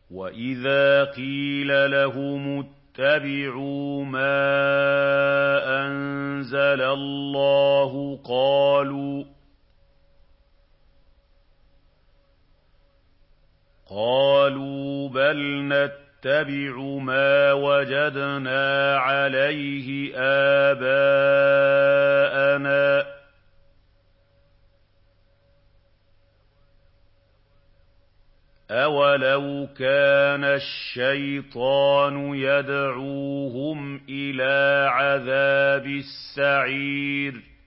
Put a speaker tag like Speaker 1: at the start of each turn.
Speaker 1: وَإِذَا قِيلَ لَهُمُ اتَّبِعُوا مَا أَنزَلَ اللَّهُ قَالُوا بَلْ نَتَّبِعُ مَا وَجَدْنَا عَلَيْهِ آبَاءَنَا ۚ أَوَلَوْ كَانَ الشَّيْطَانُ يَدْعُوهُمْ إِلَىٰ عَذَابِ السَّعِيرِ